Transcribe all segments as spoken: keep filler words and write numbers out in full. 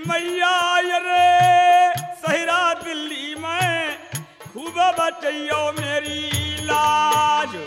मैया रे सहरा दिल्ली में खूब बचैयो मेरी लाज।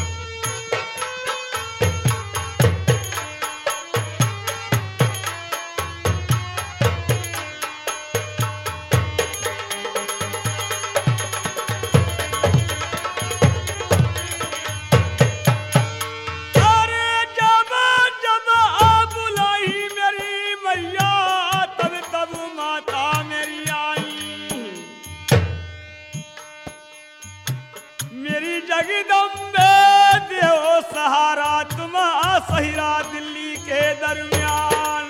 जगदम्बे देओ सहारा तुम सहरा दिल्ली के दरमियान।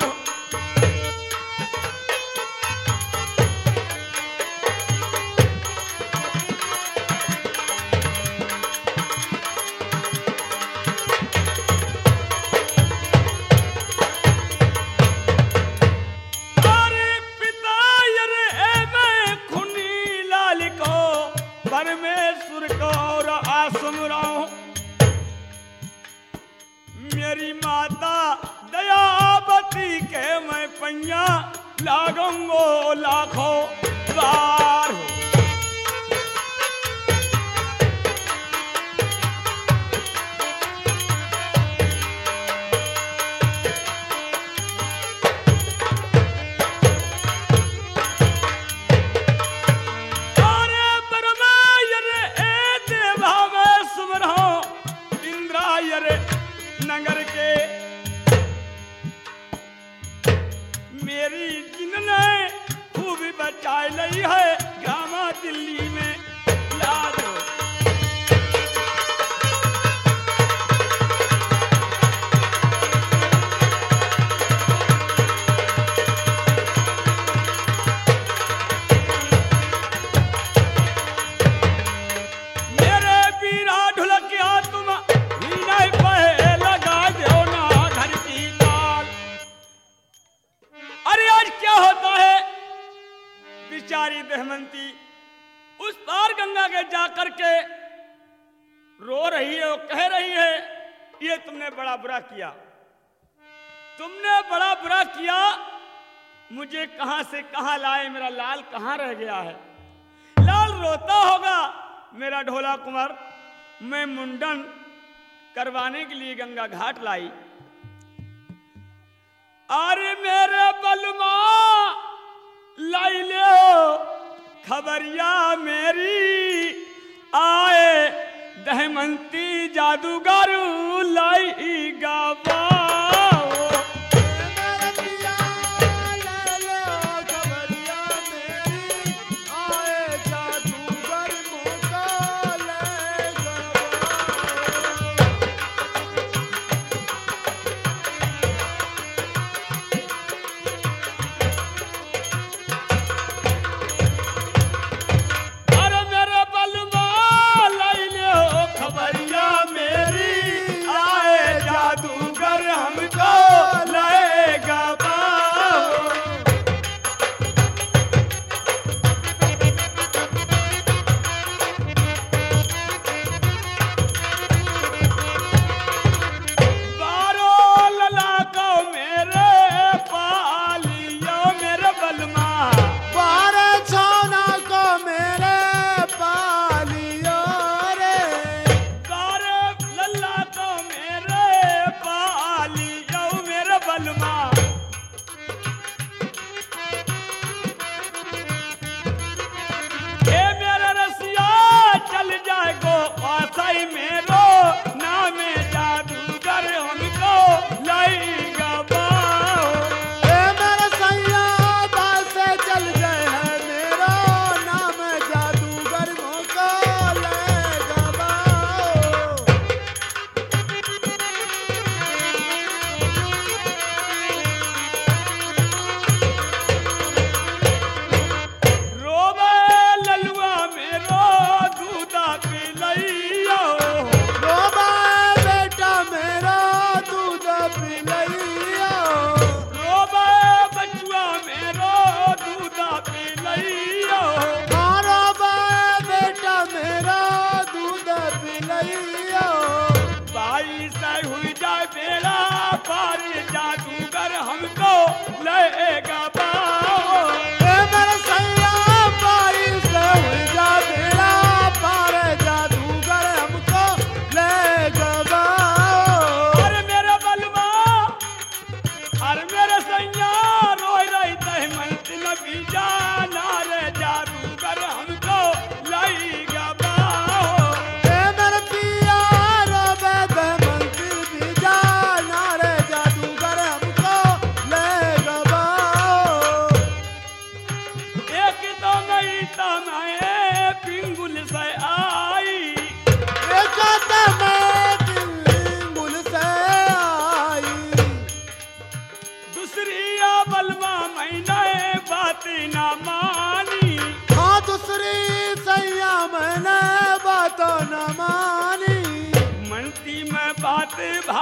अरे पिता रे मैं खुनी लाल को परमेश्वर को सुमराऊं। मेरी माता दयावती के मैं पैया लागूंगो लाखों बार। नगर के मेरी जिनने खूब बचाई लई है गामा दिल्ली में लाज। मेरे पीरा ढुलकिया तुम ही नहीं पे बेचारी दहमंती उस पार गंगा के जाकर के रो रही है और कह रही है ये तुमने बड़ा बुरा किया, तुमने बड़ा बुरा किया, मुझे कहां से कहां लाए, मेरा लाल कहां रह गया है। लाल रोता होगा मेरा ढोला कुंवर मैं मुंडन करवाने के लिए गंगा घाट लाई। अरे मेरे बलमा लाई ले खबरिया मेरी आए दहमंती जादूगर लाई गावा। हमको लेगा।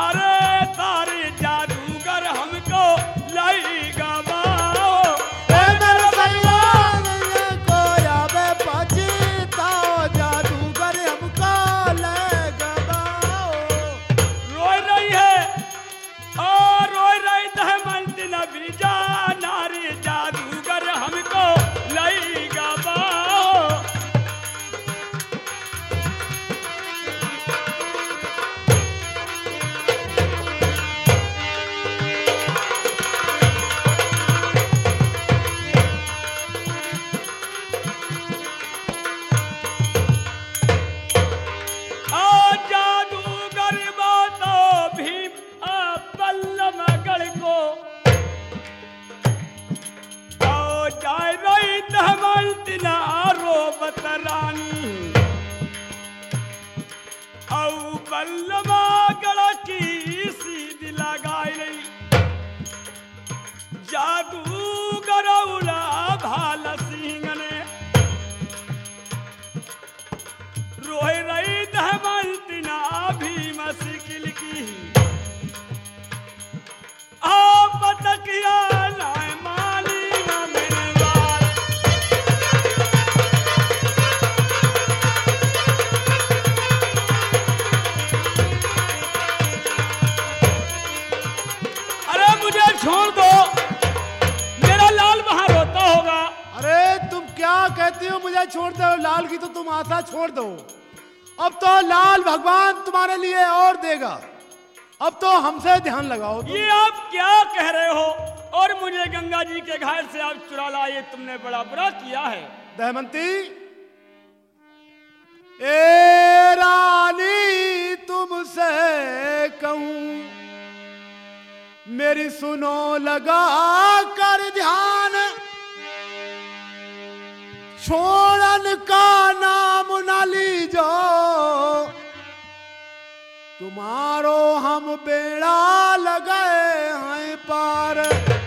अरे तारे जादूगर हमको लाई गवाओ ए मेरे सैया को आवे पछताओ जादूगर हमको ले गवाओ। रोई रही है और रोई रही दहमंत न बीजा नारी जादूगर हमको लाई गवाओ। आ जादूगर बातो भीम आ बल्लमगढ़ को आओ जाय रही दहमंत न रोबत रानी औ बल्लमगढ़ की सीधी लगाई रही जादूगर उला भाल सिंह ने रोए रही दहमंत ना भीम सिकिल की आप तकिया लाए माली ना मेरे बाल। अरे मुझे छोड़ दो मेरा लाल वहां रोता होगा। अरे तुम क्या कहती हो मुझे छोड़ दो? लाल की तो तुम आशा छोड़ दो। अब तो लाल भगवान तुम्हारे लिए और देगा। अब तो हमसे ध्यान लगाओ तुम। ये आप क्या कह रहे हो? और मुझे गंगा जी के घाट से आप चुरा लाए, तुमने बड़ा बुरा किया है। दहमंती ए रानी तुमसे कहूं मेरी सुनो लगा कर ध्यान छोड़न का नाम न लीजो तुम्हारो हम बेड़ा लगाए हैं पार।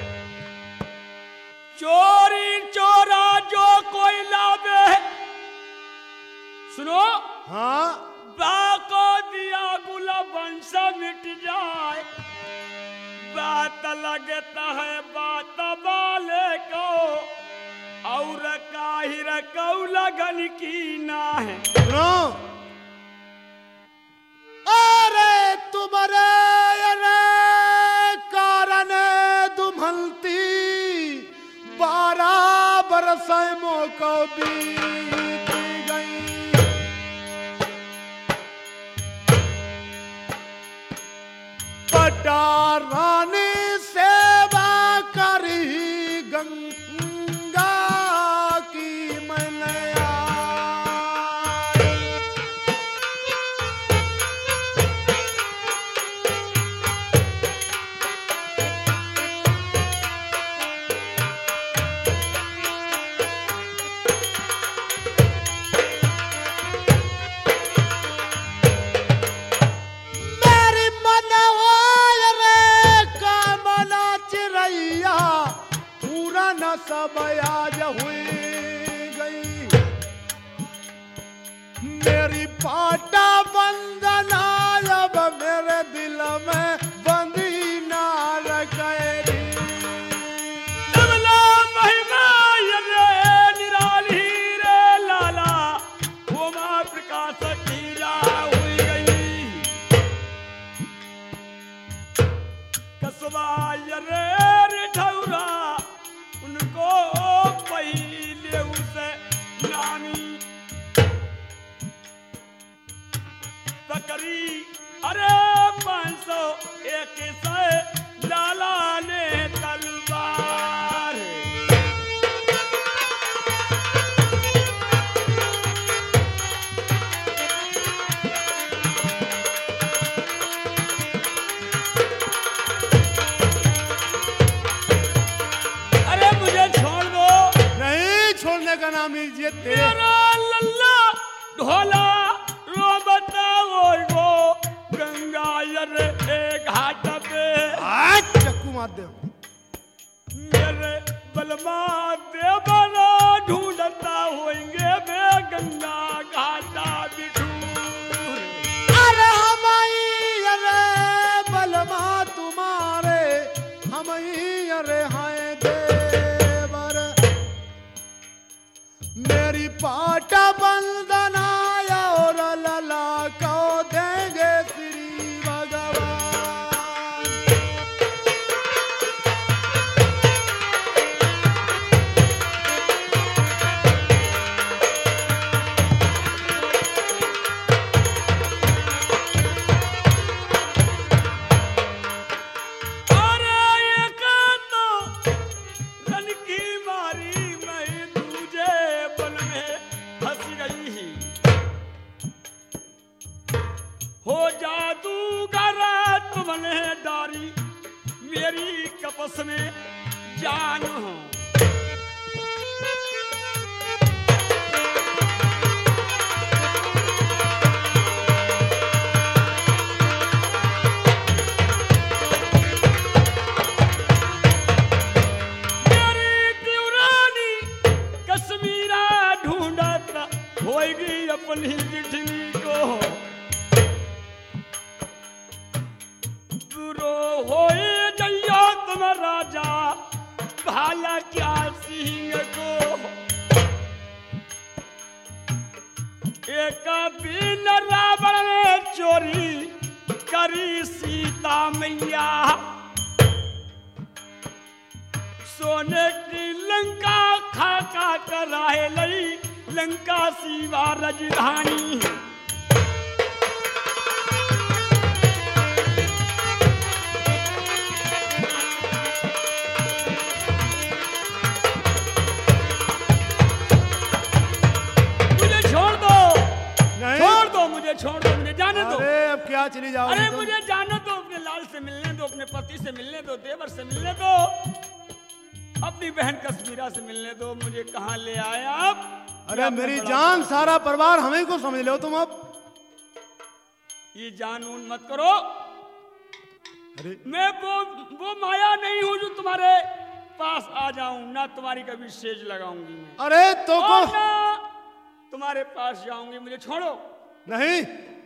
चोरी चोरा जो कोई लावे सुनो हाँ बाको दिया गुला वंश मिट जाए बात लगता है बात वाले को और काहिर कौ लगन की ना है। सुनो अरे तुम्हारे अरे कारण दुमलती बारह बरस मोको बीत गई। पटा रानी सेवा करी गंगा की मैंने आई। मेरी मनोहर रे कमला चिरैया पूरा न सब आज हुई गई। मेरी पाटा बंदना अब मेरे दिल में बंदी ना रखेगी। तबला महिमा ये निराली रे लाला उमा प्रकाश की रा हुई गई। कसबा ये रिठौरा उनको पहले उसे नामी पकड़ी अरे पाँच सौ एक से लाला ने तलवार। अरे मुझे छोड़ दो। नहीं छोड़ने का नाम लीजिए तेरे। मेरा लल्ला ढोला रो बताओ वो गंगा रे घाट पे आज चक्कू मार दे। मेरे बलमा देवना ढूंढता होंगे वे गंगा घाटा बिठूर। अरे हमारी अरे मेरी कपस में जान हो। अपनी जिठनी को बुरो होए जइया तुम राजा भाला क्या सिंह को। एक दिन रावण ने चोरी करी सीता मैया, सोने की लंका खाका कराए लई लंका सीवा राजधानी। मुझे छोड़ दो, छोड़ दो, मुझे छोड़ दो, मुझे जाने दो। अरे अब क्या चली जाओ? अरे मुझे जाने दो, अपने लाल से मिलने दो, अपने पति से मिलने दो, देवर से मिलने दो, अपनी बहन कश्मीरा से मिलने दो। मुझे कहाँ ले आए आप? अरे मेरी जान, सारा परिवार हमें को समझ लो तुम। अब ये जानून मत करो। अरे मैं वो वो माया नहीं हूं जो तुम्हारे पास आ जाऊं, ना तुम्हारी कभी सेज लगाऊंगी मैं। अरे तो को ना तुम्हारे पास जाऊंगी। मुझे छोड़ो। नहीं।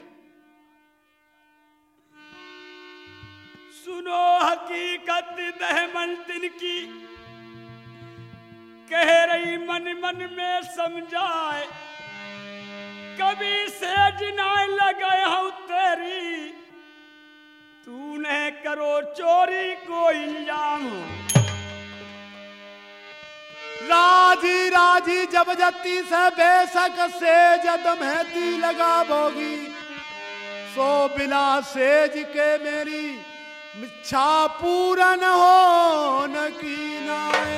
सुनो हकीकत दहमंतिन की, कह रही मन मन में समझाए, कभी सेज ना लगाए हूं तेरी, तूने करो चोरी को इल्जाम। राजी राजी जब जती से बेशक से जदम हैती लगा बोगी, सो बिला सेज के मेरी इच्छा पूरन हो न की नाए।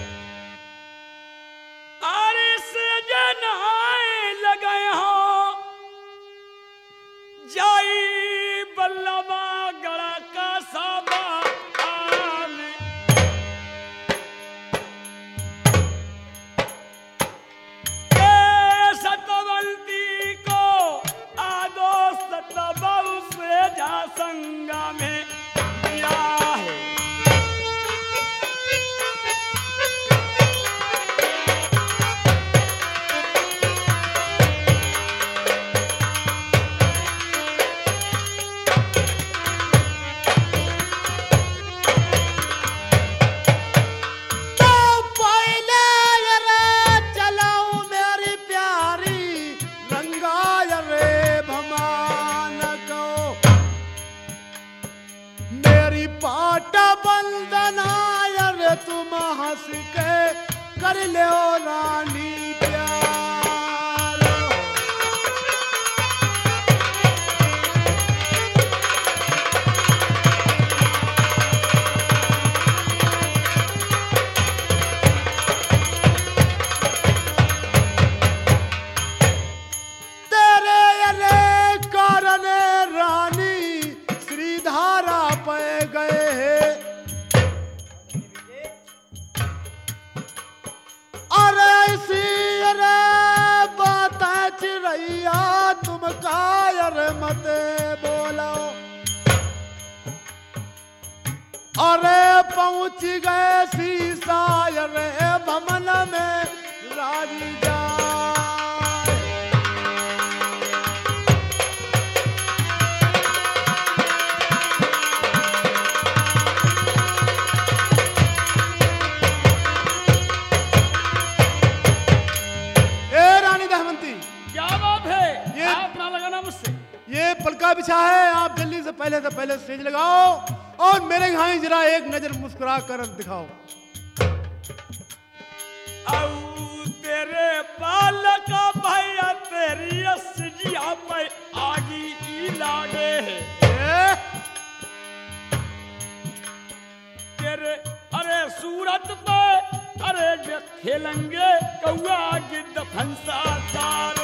अरे सेज नाए लगाए हो जाई बल्लभा गड़ा का साबा आने। ए सतवंती को आदो सतबहु से जा संगा में दिया है। तुम हंस के कर ले रानी प्यार। तेरे ये कारण रानी श्रीधारा पे गए हैं। चिड़ैया तुम कायर मत बोलो, अरे पहुंच गए सीसा रे भमन में राजी जाए। ए रानी दहमंती, ये पलका बिछा है, आप जल्दी से पहले से पहले स्टेज लगाओ और मेरे यहाँ जरा एक नजर मुस्कुरा कर दिखाओ। तेरे बालक भैया तेरी असजिया पे आगी ई लागे है। तेरे अरे सूरत पे अरे खेलेंगे कौआ गिद्ध फंसा तारो।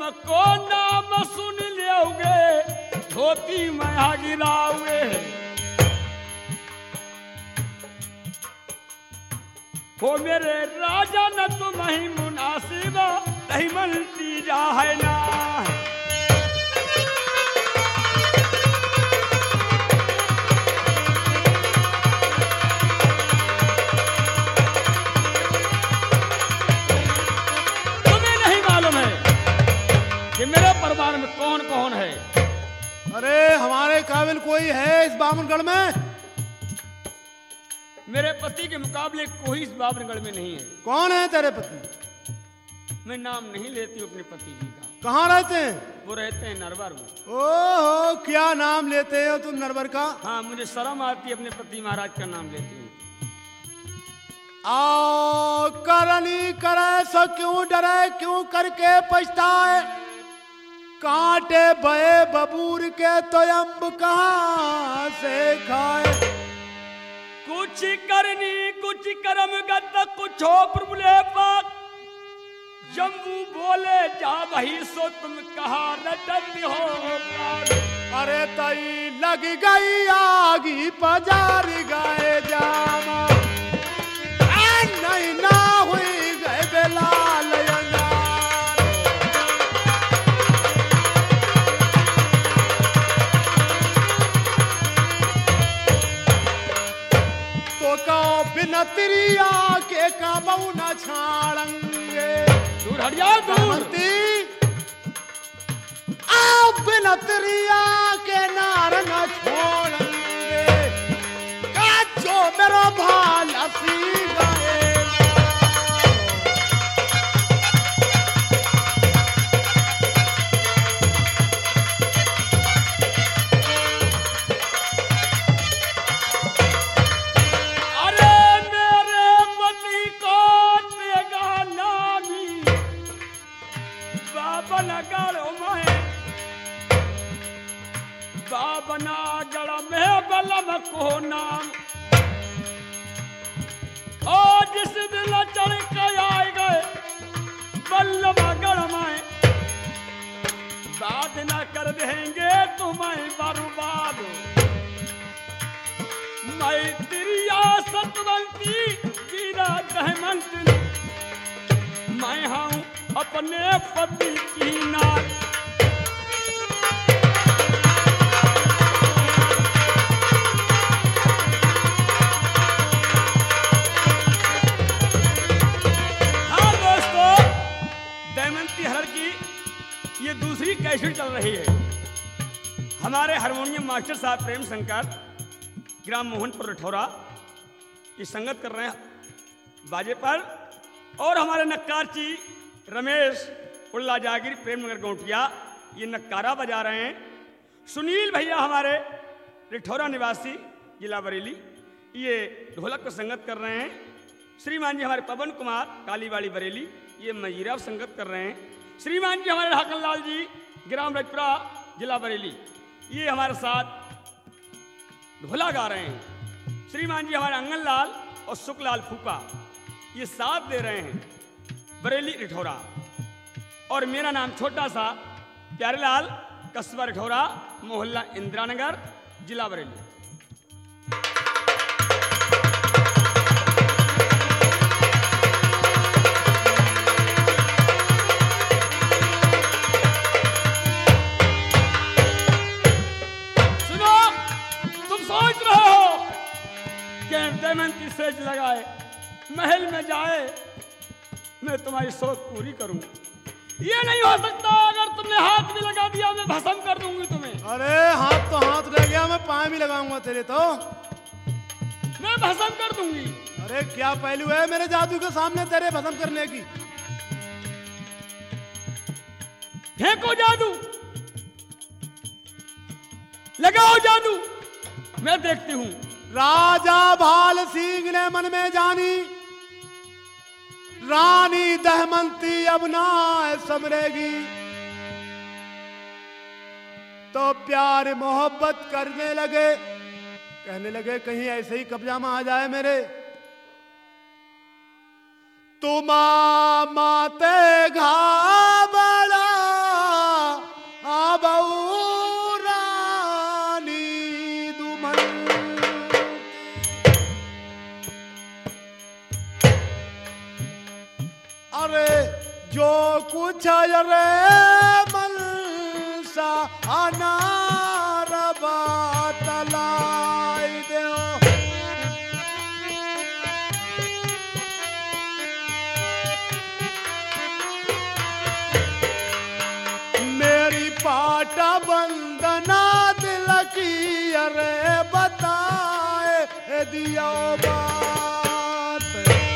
को नाम सुन लोगे धोती मया गिराओगे। हो मेरे राजा न तुम ही मुनासिब नहीं मनती जा है ना। कि मेरे परिवार में कौन कौन है? अरे हमारे काबिल कोई है इस बामनगढ़ में? मेरे पति के मुकाबले कोई इस बामनगढ़ में नहीं है। कौन है तेरे पति? मैं नाम नहीं लेती हूँ अपने पति जी का। कहाँ रहते हैं? वो रहते हैं नरवर में। ओहो, क्या नाम लेते हो तुम नरवर का? हाँ, मुझे शर्म आती है अपने पति महाराज का नाम लेती हूँ। आओ करनी करे सो क्यों डरे, क्यों करके पछताए, कांटे बए बबूर के तो अम्ब कहाँ से खाए। कुछ करनी कुछ कर्म गत कुछ हो प्रभुले पाक, जम्बू बोले जा वही सो तुम कहा रटती हो। अरे तई लग गई आगी पजार गए जामा, नहीं ना हुई गए बेलाल अंगार। तो कहो बिना तिरिया के काबू न छाड़ेंगे। दूर हटिया दूर। आप बिना तिरिया के नार न छोड़ेंगे, काचो मेरा भाल हसी गए। बना गढ़ में बलम को नाम, और जिस दिन चढ़ के आए गए बल्लभ गढ़ में, बात न कर देंगे तुम्हें बर्बाद। मैं तिरिया सतवंती वीरा दहमंत, मैं हूँ अपने पति की नाथ। ये दूसरी कैसेट चल रही है। हमारे हारमोनियम मास्टर साहब प्रेम शंकर ग्राम मोहनपुर रठौरा ये संगत कर रहे हैं बाजे पर, और हमारे नक्कारची रमेश उल्ला जागिर प्रेमनगर गौटिया ये नक्कारा बजा रहे हैं। सुनील भैया हमारे रठौरा निवासी जिला बरेली ये ढोलक पर संगत कर रहे हैं। श्रीमान जी हमारे पवन कुमार कालीवाड़ी बरेली ये मजीरा संगत कर रहे हैं। श्रीमान जी हमारे ढाकन लाल जी ग्राम रजपुरा जिला बरेली ये हमारे साथ ढोला गा रहे हैं। श्रीमान जी हमारे अंगन लाल और सुखलाल फूपा ये साथ दे रहे हैं बरेली रिठौरा, और मेरा नाम छोटा सा प्यारेलाल कस्बा रिठौरा मोहल्ला इंदिरानगर जिला बरेली। दमयंती सेज लगाए महल में जाए मैं तुम्हारी सोच पूरी करूं। ये नहीं हो सकता, अगर तुमने हाथ भी लगा दिया मैं भस्म कर दूंगी तुम्हें। अरे हाथ तो हाथ रह गया, मैं पाँव भी लगाऊंगा तेरे तो मैं भस्म कर दूंगी। अरे क्या पहलू है मेरे जादू के सामने तेरे भस्म करने की। फेंको जादू, लगाओ जादू, मैं देखती हूं। राजा भाल सिंह ने मन में जानी, रानी दहमंती अब ना समरेगी, तो प्यार मोहब्बत करने लगे, कहने लगे कहीं ऐसे ही कब्जा में आ जाए मेरे। तुम माते घाबड़ा कुछ रे मनसा अनार बातलाई दो। मेरी पाटा बंदना दिल की अरे बताए दियो बात।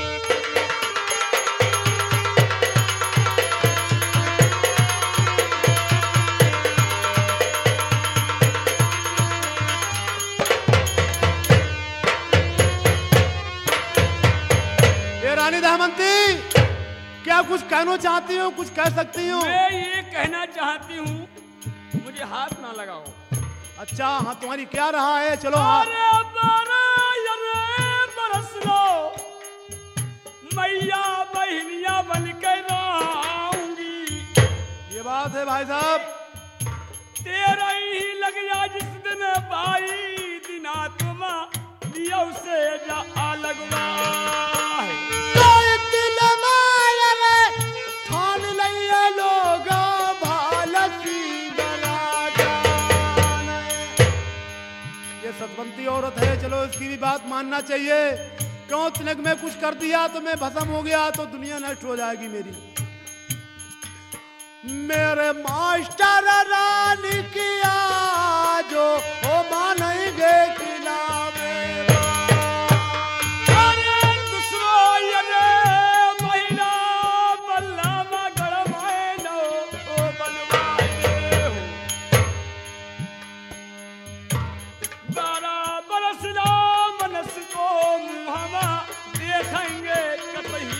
ये रानी दमयंती क्या कुछ कहना चाहती हो, कुछ कह सकती हो? मैं ये कहना चाहती हूँ, मुझे हाथ ना लगाओ। अच्छा हाँ, तुम्हारी क्या रहा है? चलो हाँ। अरे बारा यरे बरस लो, मैया बहनिया बन के रहूंगी। ये बात है भाई साहब। तेरा ही लग जा जिस दिन भाई दिना तुम लिया उसे जा लगवा है। सतवंती औरत है, चलो इसकी भी बात मानना चाहिए। क्यों तिलक में कुछ कर दिया तो मैं भस्म हो गया तो दुनिया नष्ट हो जाएगी मेरी। मेरे मास्टर रानी किया जो हो मानेंगे किला में। अरे दूसरो ये महिला बल्ला मगर मैनो ओ बनवाए हो। बारह बरस ला मनस को मुहवा देखेंगे कतही।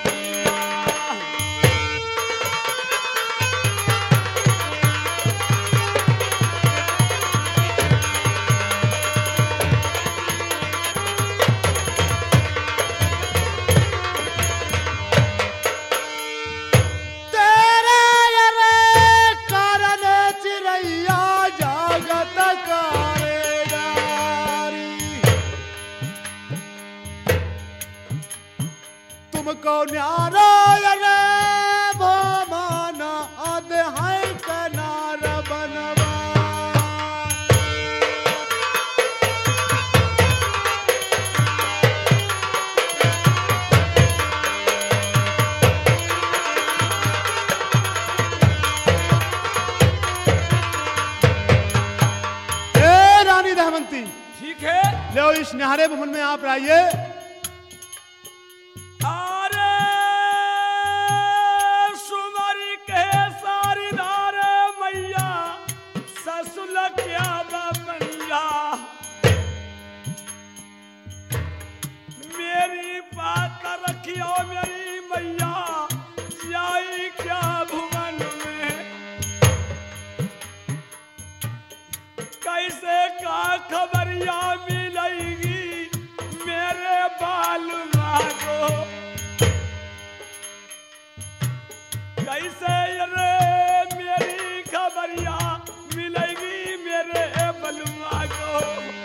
तुमको न्यारा रे भोमाना आदे है कनार बनवा। ए रानी दमयंती, ठीक है, लो इस न्यारे भवन में आप आइए। मेरी बात रखियो मेरी मैया, जाई क्या भुवन में, कैसे का खबरिया मिलेगी मेरे बाल मारो। कैसे रे मेरी खबरिया मिलेगी मेरे बलुआ को।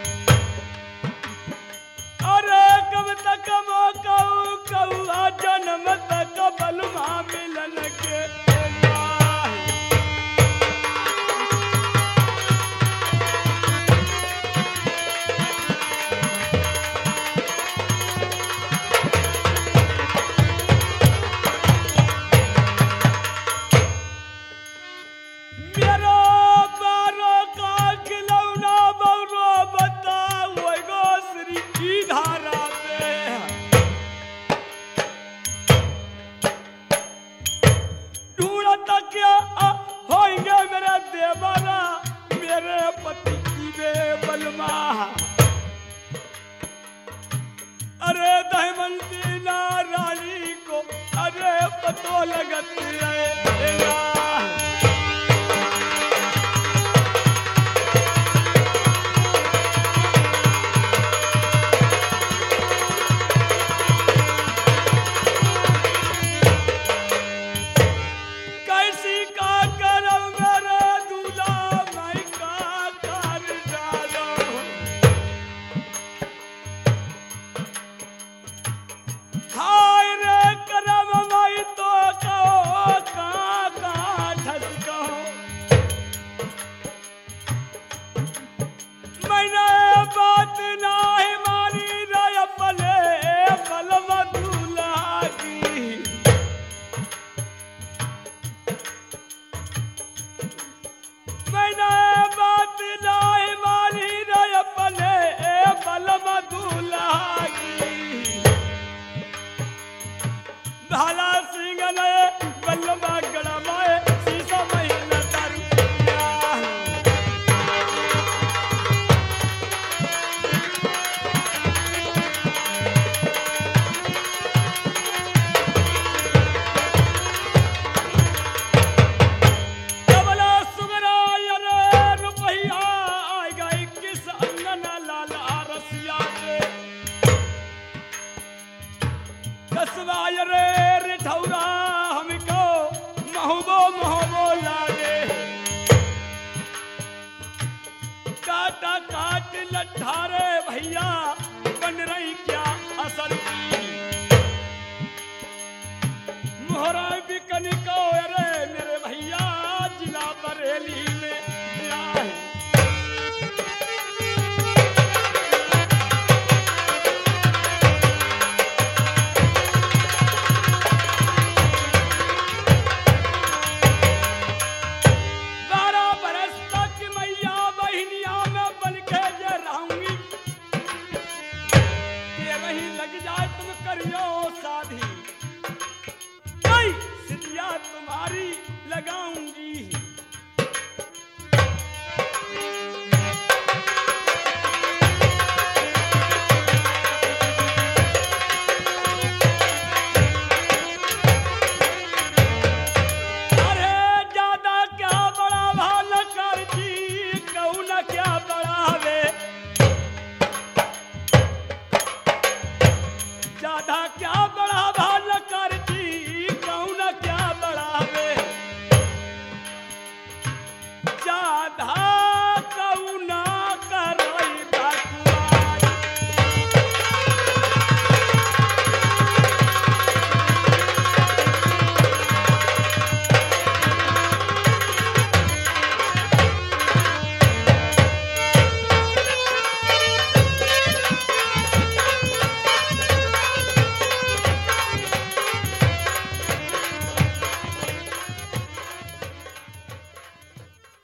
अरे कब तक मौका कौआ जन्म तक बलुआ मिलन के अरे दमयंती ना रानी को अरे पतो लगत रहेगा। कैसी का करम मेरे दूल्हा मैं का कर डालो। हाय रे करम मैं तो कहो का लठारे भैया बन रही क्या असल की।